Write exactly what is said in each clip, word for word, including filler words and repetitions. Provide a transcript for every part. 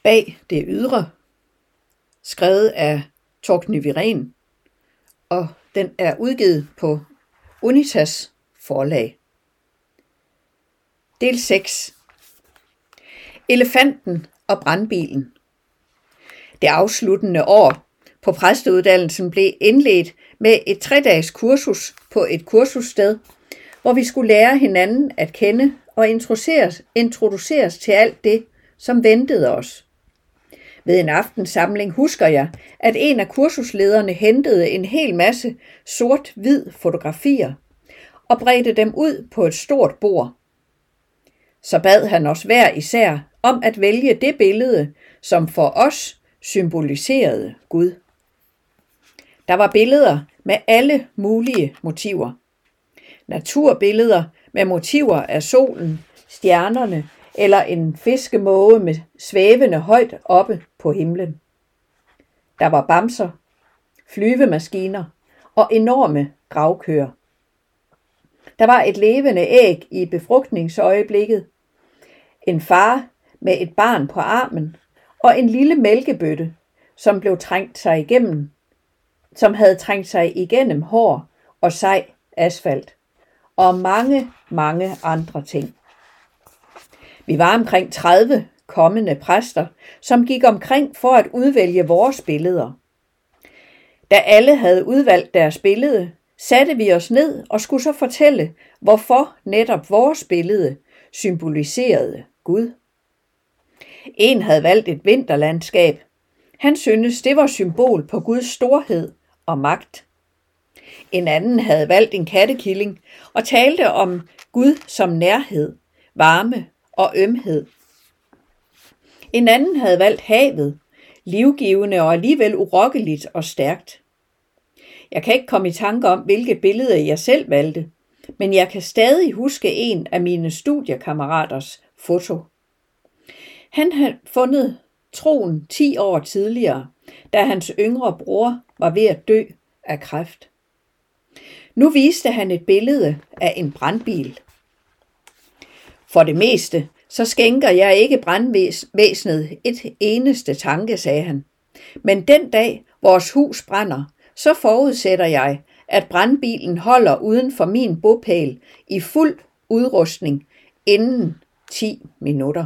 Bag det ydre, skrevet af Torgny Viren, og den er udgivet på Unitas forlag. Del seks. Elefanten og brandbilen. Det afsluttende år på præsteuddannelsen blev indledt med et tre-dages kursus på et kursussted, hvor vi skulle lære hinanden at kende og introduceres, introduceres til alt det, som ventede os. Ved en aftensamling husker jeg, at en af kursuslederne hentede en hel masse sort-hvid fotografier og bredte dem ud på et stort bord. Så bad han os hver især om at vælge det billede, som for os symboliserede Gud. Der var billeder med alle mulige motiver. Naturbilleder med motiver af solen, stjernerne eller en fiskemåge med svævende højt oppe på himlen. Der var bamser, flyvemaskiner og enorme gravkøer. Der var et levende æg i befrugtningsøjeblikket, en far med et barn på armen og en lille mælkebøtte, som blev trængt sig igennem, som havde trængt sig igennem hård og sej asfalt, og mange, mange andre ting. Vi var omkring tredive kommende præster, som gik omkring for at udvælge vores billeder. Da alle havde udvalgt deres billede, satte vi os ned og skulle så fortælle, hvorfor netop vores billede symboliserede Gud. En havde valgt et vinterlandskab. Han syntes, det var symbol på Guds storhed og magt. En anden havde valgt en kattekilling og talte om Gud som nærhed, varme og ømhed. En anden havde valgt havet, livgivende og alligevel urokkeligt og stærkt. Jeg kan ikke komme i tanke om, hvilket billede jeg selv valgte, men jeg kan stadig huske en af mine studiekammeraters foto. Han havde fundet troen ti år tidligere, da hans yngre bror var ved at dø af kræft. Nu viste han et billede af en brandbil. For det meste, så skænker jeg ikke brandvæsenet et eneste tanke, sagde han. Men den dag, vores hus brænder, så forudsætter jeg, at brandbilen holder uden for min bopæl i fuld udrustning inden ti minutter.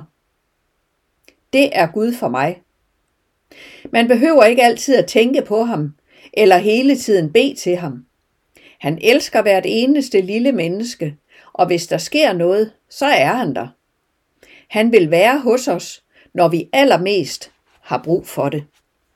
Det er Gud for mig. Man behøver ikke altid at tænke på ham, eller hele tiden bede til ham. Han elsker hvert eneste lille menneske, og hvis der sker noget, så er han der. Han vil være hos os, når vi allermest har brug for det.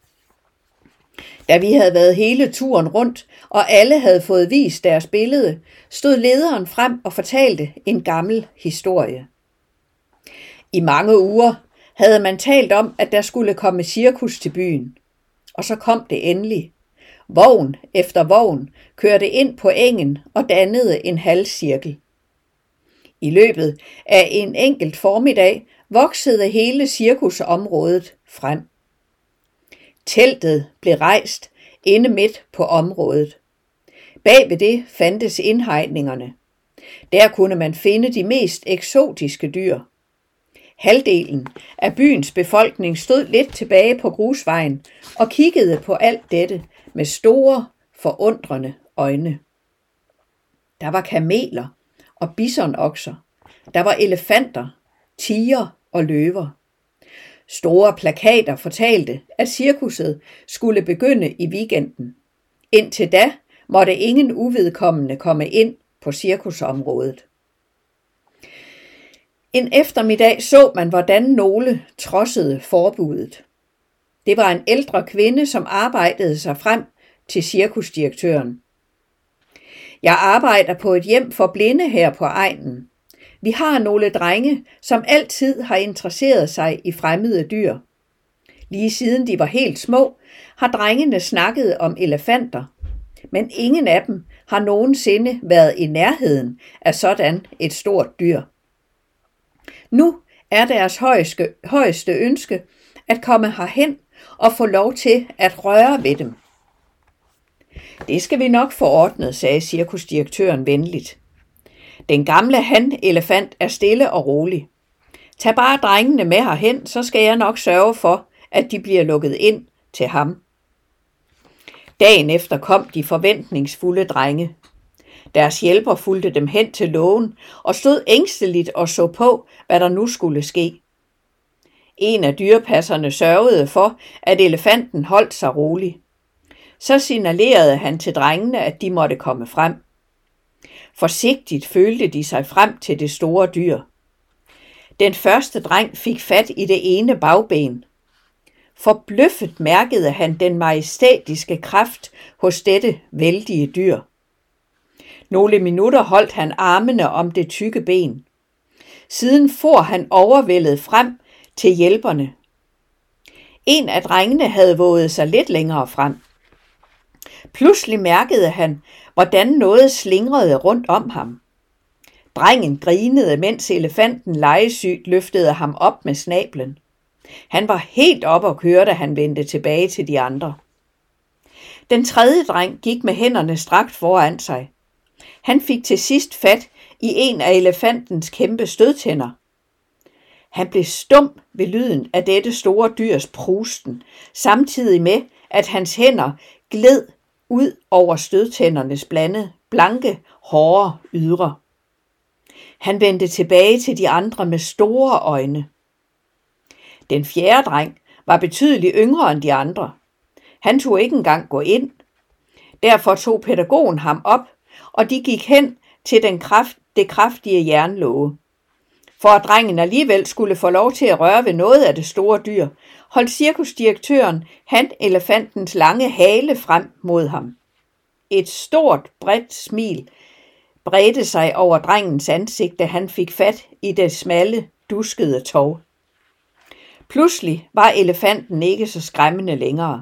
Da vi havde været hele turen rundt, og alle havde fået vist deres billede, stod lederen frem og fortalte en gammel historie. I mange uger havde man talt om, at der skulle komme cirkus til byen. Og så kom det endelig. Vogn efter vogn kørte ind på engen og dannede en halvcirkel. I løbet af en enkelt formiddag voksede hele cirkusområdet frem. Teltet blev rejst inde midt på området. Bag ved det fandtes indhegninerne. Der kunne man finde de mest eksotiske dyr. Halvdelen af byens befolkning stod lidt tilbage på grusvejen og kiggede på alt dette med store, forundrende øjne. Der var kameler og bisonokser. Der var elefanter, tigre og løver. Store plakater fortalte, at cirkuset skulle begynde i weekenden. Indtil da måtte ingen uvedkommende komme ind på cirkusområdet. En eftermiddag så man, hvordan nogle trodsede forbuddet. Det var en ældre kvinde, som arbejdede sig frem til cirkusdirektøren. Jeg arbejder på et hjem for blinde her på egnen. Vi har nogle drenge, som altid har interesseret sig i fremmede dyr. Lige siden de var helt små, har drengene snakket om elefanter, men ingen af dem har nogensinde været i nærheden af sådan et stort dyr. Nu er deres højeste, højeste ønske at komme herhen og få lov til at røre ved dem. Det skal vi nok få ordnet, sagde cirkusdirektøren venligt. Den gamle han-elefant er stille og rolig. Tag bare drengene med herhen, så skal jeg nok sørge for, at de bliver lukket ind til ham. Dagen efter kom de forventningsfulde drenge. Deres hjælper fulgte dem hen til lågen og stod ængsteligt og så på, hvad der nu skulle ske. En af dyrepasserne sørgede for, at elefanten holdt sig rolig. Så signalerede han til drengene, at de måtte komme frem. Forsigtigt følte de sig frem til det store dyr. Den første dreng fik fat i det ene bagben. Forbløffet mærkede han den majestætiske kraft hos dette vældige dyr. Nogle minutter holdt han armene om det tykke ben. Siden for han overvældet frem til hjælperne. En af drengene havde våget sig lidt længere frem. Pludselig mærkede han, hvordan noget slingrede rundt om ham. Drengen grinede, mens elefanten legesygt løftede ham op med snablen. Han var helt op og køre, da han vendte tilbage til de andre. Den tredje dreng gik med hænderne strakt foran sig. Han fik til sidst fat i en af elefantens kæmpe stødtænder. Han blev stum ved lyden af dette store dyrs prusten, samtidig med, at hans hænder gled ud over stødtændernes blandede, blanke, hårde ydre. Han vendte tilbage til de andre med store øjne. Den fjerde dreng var betydeligt yngre end de andre. Han turde ikke engang gå ind. Derfor tog pædagogen ham op, og de gik hen til den kraft, det kraftige jernlåge. For at drengen alligevel skulle få lov til at røre ved noget af det store dyr, holdt cirkusdirektøren han elefantens lange hale frem mod ham. Et stort, bredt smil bredte sig over drengens ansigt, da han fik fat i det smalle, duskede tov. Pludselig var elefanten ikke så skræmmende længere.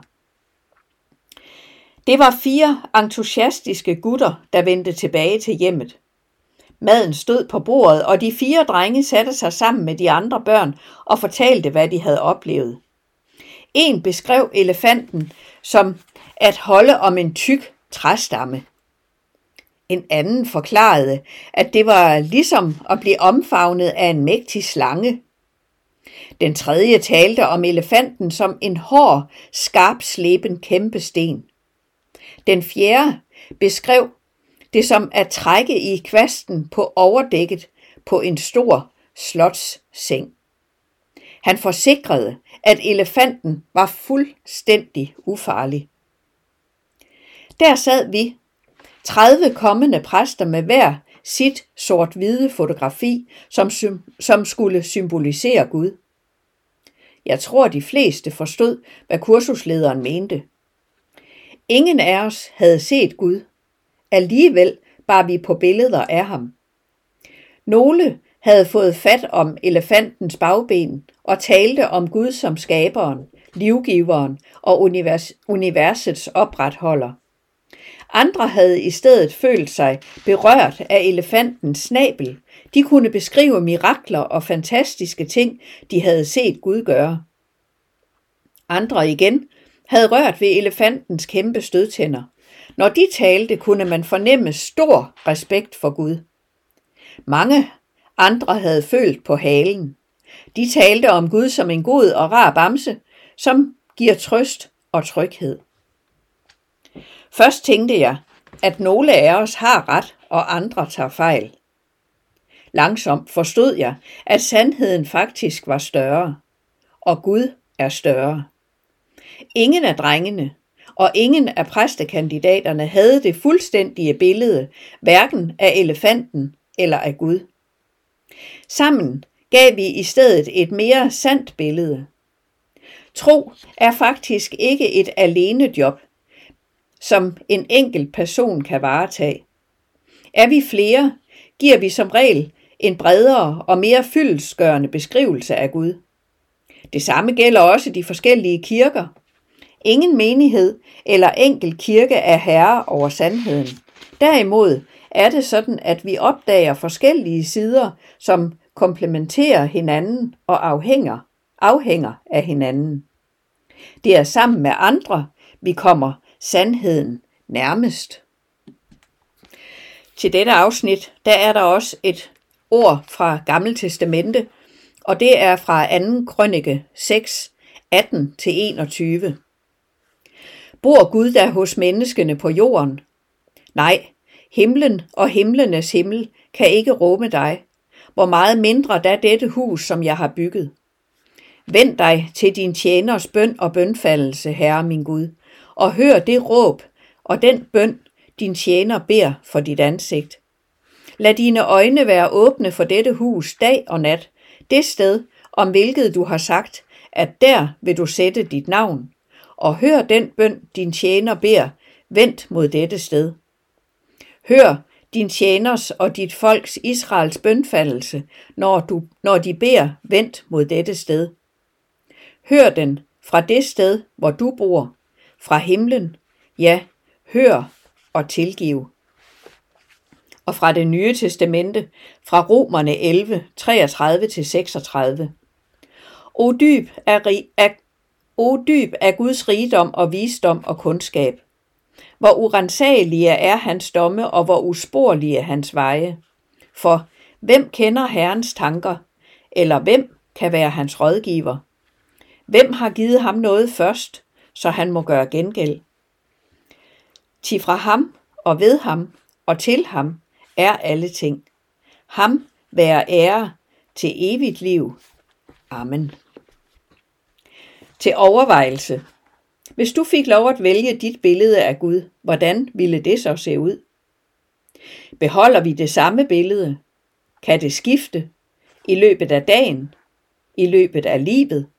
Det var fire entusiastiske gutter, der vendte tilbage til hjemmet. Maden stod på bordet, og de fire drenge satte sig sammen med de andre børn og fortalte, hvad de havde oplevet. En beskrev elefanten som at holde om en tyk træstamme. En anden forklarede, at det var ligesom at blive omfavnet af en mægtig slange. Den tredje talte om elefanten som en hård, skarpsleben kæmpesten. Den fjerde beskrev det som at trække i kvasten på overdækket på en stor slotsseng. Han forsikrede, at elefanten var fuldstændig ufarlig. Der sad vi, tredive kommende præster med hver sit sort-hvide fotografi, som, som skulle symbolisere Gud. Jeg tror, de fleste forstod, hvad kursuslederen mente. Ingen af os havde set Gud. Alligevel bar vi på billeder af ham. Nogle havde fået fat om elefantens bagben og talte om Gud som skaberen, livgiveren og univers, universets opretholder. Andre havde i stedet følt sig berørt af elefantens snabel. De kunne beskrive mirakler og fantastiske ting, de havde set Gud gøre. Andre igen havde rørt ved elefantens kæmpe stødtænder. Når de talte, kunne man fornemme stor respekt for Gud. Mange andre havde følt på halen. De talte om Gud som en god og rar bamse, som giver trøst og tryghed. Først tænkte jeg, at nogle af os har ret, og andre tager fejl. Langsomt forstod jeg, at sandheden faktisk var større, og Gud er større. Ingen af drengene og ingen af præstekandidaterne havde det fuldstændige billede, hverken af elefanten eller af Gud. Sammen gav vi i stedet et mere sandt billede. Tro er faktisk ikke et alenejob, som en enkelt person kan varetage. Er vi flere, giver vi som regel en bredere og mere fyldestgørende beskrivelse af Gud. Det samme gælder også de forskellige kirker. Ingen menighed eller enkelt kirke er herre over sandheden. Derimod er det sådan, at vi opdager forskellige sider, som komplementerer hinanden og afhænger, afhænger af hinanden. Det er sammen med andre, vi kommer sandheden nærmest. Til dette afsnit, der er der også et ord fra Gamle Testamente, og det er fra anden krønike seks, atten til enogtyve. Bor Gud da hos menneskene på jorden? Nej, himlen og himlenes himmel kan ikke rumme dig. Hvor meget mindre da dette hus, som jeg har bygget. Vend dig til din tjeners bøn og bønfaldelse, Herre min Gud, og hør det råb og den bøn, din tjener beder for dit ansigt. Lad dine øjne være åbne for dette hus dag og nat, det sted, om hvilket du har sagt, at der vil du sætte dit navn, og hør den bøn, din tjener beder, vendt mod dette sted. Hør din tjeners og dit folks Israels bønfaldelse, når, du, når de beder vendt mod dette sted. Hør den fra det sted, hvor du bor, fra himlen, ja, hør og tilgiv. Og fra det nye testamente, fra Romerne elleve, treogtredive til seksogtredive. O dyb er, rig, er, o dyb er Guds rigdom og visdom og kundskab. Hvor uransagelige er hans domme, og hvor usporlige hans veje. For hvem kender Herrens tanker, eller hvem kan være hans rådgiver? Hvem har givet ham noget først, så han må gøre gengæld? Ti fra ham og ved ham og til ham er alle ting. Ham være ære til evigt liv. Amen. Til overvejelse. Hvis du fik lov at vælge dit billede af Gud, hvordan ville det så se ud? Beholder vi det samme billede? Kan det skifte i løbet af dagen? I løbet af livet?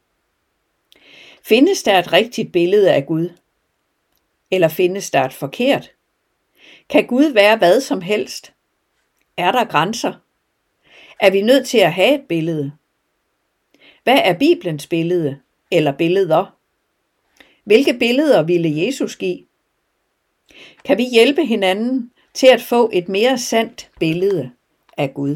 Findes der et rigtigt billede af Gud? Eller findes der et forkert? Kan Gud være hvad som helst? Er der grænser? Er vi nødt til at have et billede? Hvad er Bibelens billede eller billeder? Hvilke billeder ville Jesus give? Kan vi hjælpe hinanden til at få et mere sandt billede af Gud?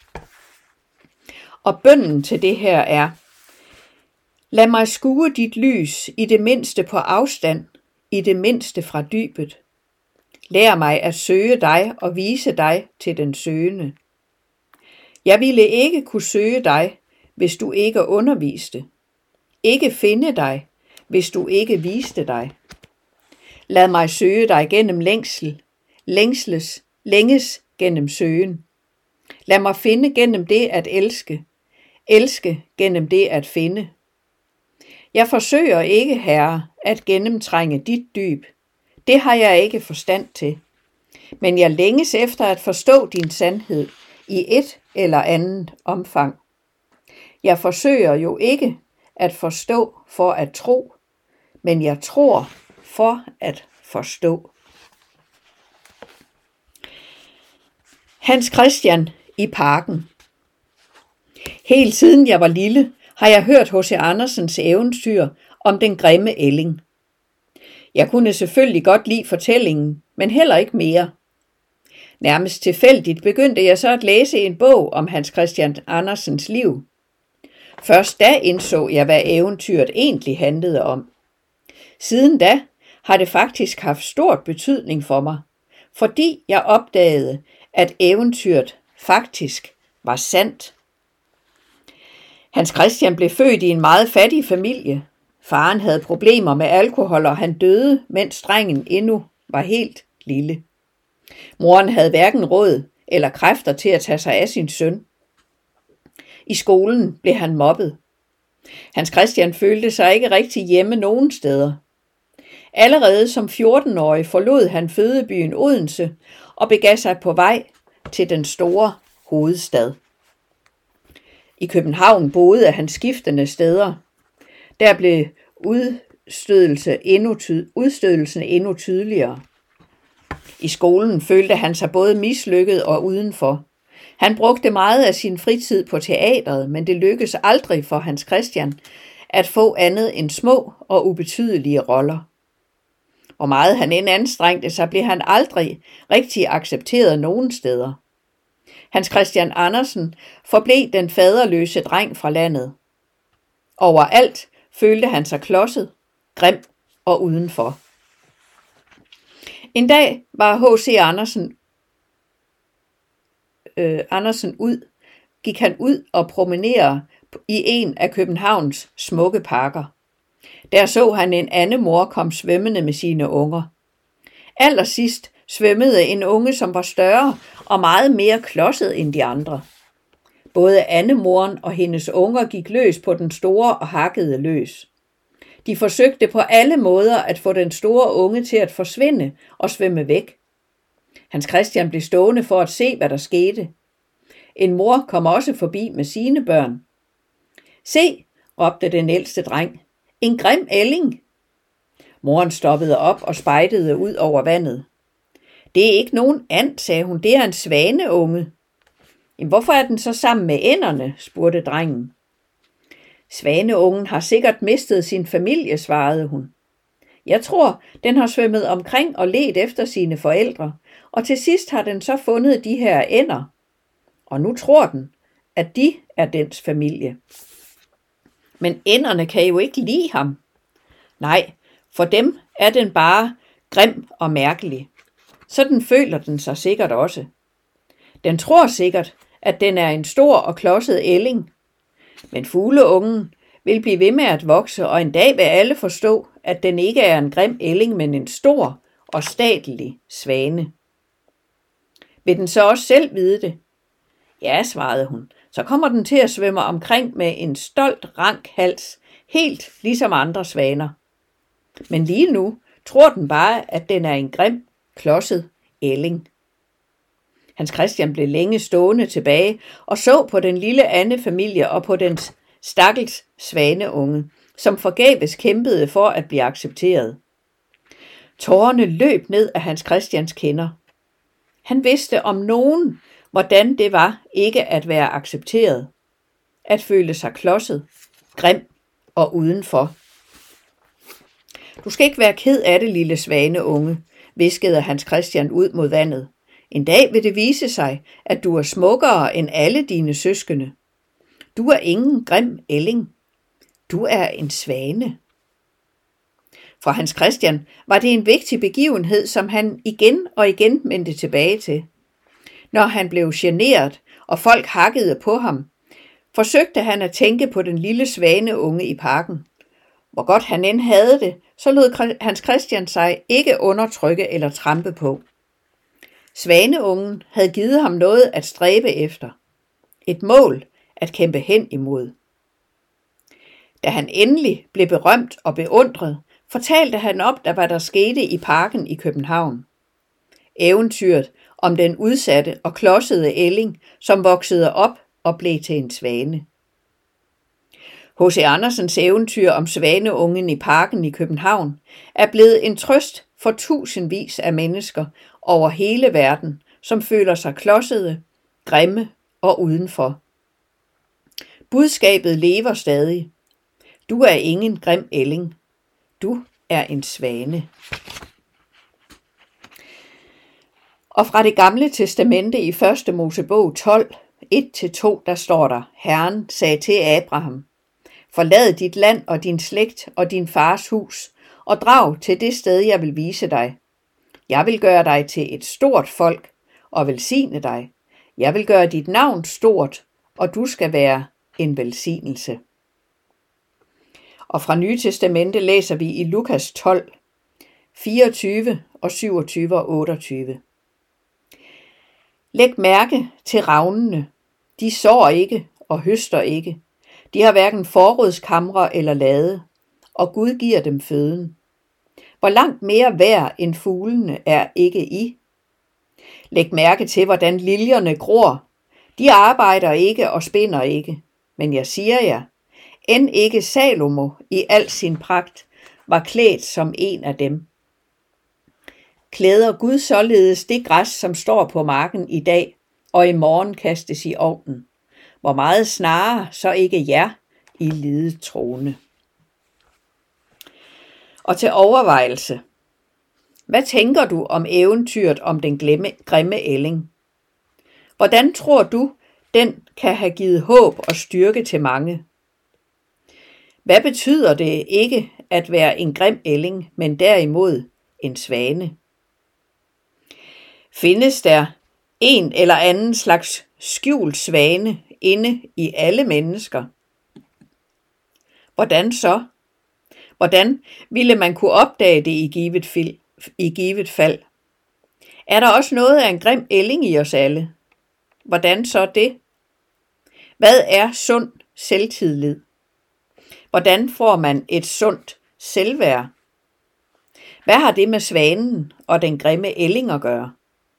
Og bønnen til det her er: lad mig skue dit lys i det mindste på afstand, i det mindste fra dybet. Lær mig at søge dig og vise dig til den søgende. Jeg ville ikke kunne søge dig, hvis du ikke underviste. Ikke finde dig, hvis du ikke viste dig. Lad mig søge dig gennem længsel, længsles, længes gennem søgen. Lad mig finde gennem det at elske, elske gennem det at finde. Jeg forsøger ikke, Herre, at gennemtrænge dit dyb. Det har jeg ikke forstand til. Men jeg længes efter at forstå din sandhed i et eller andet omfang. Jeg forsøger jo ikke at forstå for at tro, men jeg tror for at forstå. Hans Christian i Parken. Helt siden jeg var lille, har jeg hørt H C Andersens eventyr om den grimme ælling. Jeg kunne selvfølgelig godt lide fortællingen, men heller ikke mere. Nærmest tilfældigt begyndte jeg så at læse en bog om Hans Christian Andersens liv. Først da indså jeg, hvad eventyret egentlig handlede om. Siden da har det faktisk haft stort betydning for mig, fordi jeg opdagede, at eventyret faktisk var sandt. Hans Christian blev født i en meget fattig familie. Faren havde problemer med alkohol, og han døde, mens drengen endnu var helt lille. Moren havde hverken råd eller kræfter til at tage sig af sin søn. I skolen blev han mobbet. Hans Christian følte sig ikke rigtig hjemme nogen steder. Allerede som fjorten-årig forlod han fødebyen Odense og begav sig på vej til den store hovedstad. I København boede han skiftende steder. Der blev udstødelse endnu tyd- udstødelsen endnu tydeligere. I skolen følte han sig både mislykket og udenfor. Han brugte meget af sin fritid på teatret, men det lykkedes aldrig for Hans Christian at få andet end små og ubetydelige roller. Hvor meget han end anstrengte sig, blev han aldrig rigtig accepteret nogen steder. Hans Christian Andersen forblev den faderløse dreng fra landet. Overalt følte han sig klodset, grim og udenfor. En dag var H C Andersen, øh, Andersen ud, gik han ud og promenerede i en af Københavns smukke parker. Der så han en anden mor komme svømmende med sine unger. Allersidst svømmede en unge, som var større og meget mere klodset end de andre. Både Annemoren og hendes unger gik løs på den store og hakkede løs. De forsøgte på alle måder at få den store unge til at forsvinde og svømme væk. Hans Christian blev stående for at se, hvad der skete. En mor kom også forbi med sine børn. Se, råbte den ældste dreng. En grim ælling. Moren stoppede op og spejdede ud over vandet. Det er ikke nogen and, sagde hun. Det er en svaneunge. Jamen, hvorfor er den så sammen med ænderne, spurgte drengen. Svaneungen har sikkert mistet sin familie, svarede hun. Jeg tror, den har svømmet omkring og ledt efter sine forældre, og til sidst har den så fundet de her ænder. Og nu tror den, at de er dens familie. Men ænderne kan jo ikke lide ham. Nej, for dem er den bare grim og mærkelig. Sådan føler den sig sikkert også. Den tror sikkert, at den er en stor og klodset ælling. Men fugleungen vil blive ved med at vokse, og en dag vil alle forstå, at den ikke er en grim ælling, men en stor og statelig svane. Vil den så også selv vide det? Ja, svarede hun. Så kommer den til at svømme omkring med en stolt rank hals, helt ligesom andre svaner. Men lige nu tror den bare, at den er en grim, klodset ælling. Hans Christian blev længe stående tilbage og så på den lille Anne-familie og på dens stakkels svaneunge, som forgæves kæmpede for at blive accepteret. Tårerne løb ned af Hans Christians kinder. Han vidste om nogen, hvordan det var ikke at være accepteret, at føle sig klodset, grim og udenfor. Du skal ikke være ked af det, lille svaneunge, hviskede Hans Christian ud mod vandet. En dag vil det vise sig, at du er smukkere end alle dine søskende. Du er ingen grim ælling. Du er en svane. For Hans Christian var det en vigtig begivenhed, som han igen og igen vendte tilbage til. Når han blev generet, og folk hakkede på ham, forsøgte han at tænke på den lille svaneunge i parken. Hvor godt han end havde det, så lod Hans Christian sig ikke undertrykke eller trampe på. Svaneungen havde givet ham noget at stræbe efter. Et mål at kæmpe hen imod. Da han endelig blev berømt og beundret, fortalte han om, hvad der skete i parken i København. Eventyret om den udsatte og klodsede ælling, som voksede op og blev til en svane. H C Andersens eventyr om svaneungen i parken i København er blevet en trøst for tusindvis af mennesker over hele verden, som føler sig klodsede, grimme og udenfor. Budskabet lever stadig. Du er ingen grim ælling. Du er en svane. Og fra det gamle testamente i første Mosebog tolv, et til to, der står der, Herren sagde til Abraham, forlad dit land og din slægt og din fars hus, og drag til det sted, jeg vil vise dig. Jeg vil gøre dig til et stort folk og velsigne dig. Jeg vil gøre dit navn stort, og du skal være en velsignelse. Og fra Nye Testamente læser vi i Lukas tolv, fireogtyve og syvogtyve og otteogtyve. Læg mærke til ravnene. De sår ikke og høster ikke. De har hverken forrådskamre eller lade, og Gud giver dem føden. Hvor langt mere værd end fuglene er ikke I? Læg mærke til, hvordan liljerne gror. De arbejder ikke og spinder ikke. Men jeg siger jer, end ikke Salomo i al sin pragt var klædt som en af dem. Klæder Gud således det græs, som står på marken i dag, og i morgen kastes i ovnen. Hvor meget snarere så ikke jer, I lidet troende. Og til overvejelse. Hvad tænker du om eventyret om den glemme, grimme ælling? Hvordan tror du, den kan have givet håb og styrke til mange? Hvad betyder det ikke at være en grim ælling, men derimod en svane? Findes der en eller anden slags skjult svane inde i alle mennesker? Hvordan så? Hvordan ville man kunne opdage det i givet, fil, i givet fald? Er der også noget af en grim ælling i os alle? Hvordan så det? Hvad er sund selvtillid? Hvordan får man et sundt selvværd? Hvad har det med svanen og den grimme ælling at gøre?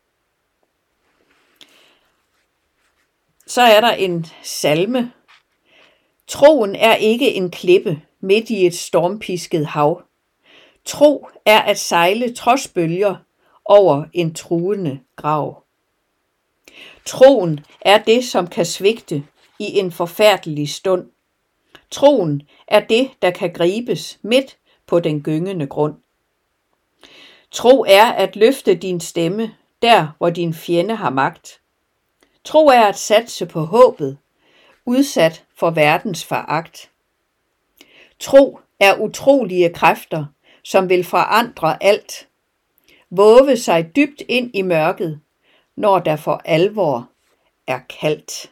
Så er der en salme. Troen er ikke en klippe midt i et stormpisket hav. Tro er at sejle trods bølger over en truende grav. Troen er det, som kan svigte i en forfærdelig stund. Troen er det, der kan gribes midt på den gyngende grund. Tro er at løfte din stemme der, hvor din fjende har magt. Tro er at satse på håbet, udsat for verdens foragt. Tro er utrolige kræfter, som vil forandre alt. Vove sig dybt ind i mørket, når der for alvor er kaldt.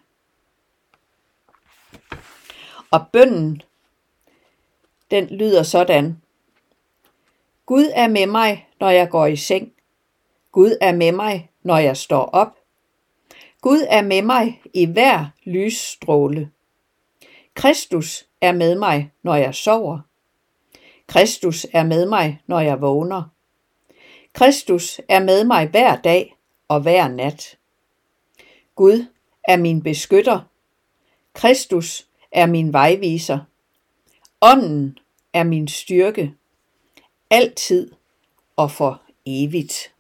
Og bønnen, den lyder sådan. Gud er med mig, når jeg går i seng. Gud er med mig, når jeg står op. Gud er med mig i hver lysstråle. Kristus er med mig, når jeg sover. Kristus er med mig, når jeg vågner. Kristus er med mig hver dag og hver nat. Gud er min beskytter. Kristus er min vejviser. Ånden er min styrke. Altid og for evigt.